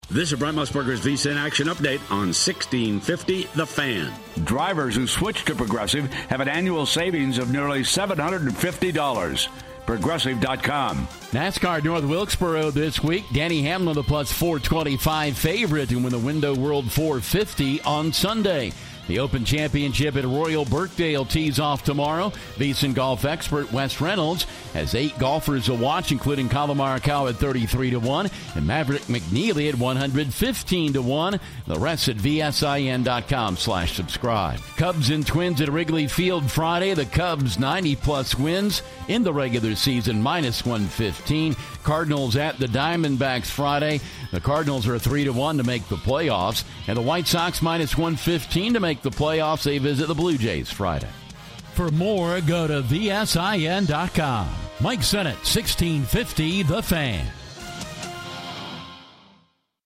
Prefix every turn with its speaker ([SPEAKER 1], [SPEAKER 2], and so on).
[SPEAKER 1] This is Brent Musburger's VSiN Action Update on 1650 The Fan.
[SPEAKER 2] Drivers who switch to Progressive have an annual savings of nearly $750. Progressive.com.
[SPEAKER 3] NASCAR North Wilkesboro this week. Danny Hamlin, the plus 425 favorite to win the Window World 450 on Sunday. The Open Championship at Royal Birkdale tees off tomorrow. VSiN golf expert Wes Reynolds has 8 golfers to watch, including Colin Morikawa at 33-1 and Maverick McNeely at 115-1. The rest at VSIN.com/subscribe. Cubs and Twins at Wrigley Field Friday. The Cubs 90-plus wins in the regular season, minus 115. Cardinals at the Diamondbacks Friday. The Cardinals are 3-1 to make the playoffs. And the White Sox minus 115 to make the playoffs. They visit the Blue Jays Friday.
[SPEAKER 4] For more, go to VSIN.com. Mike Sennett, 1650 The Fan.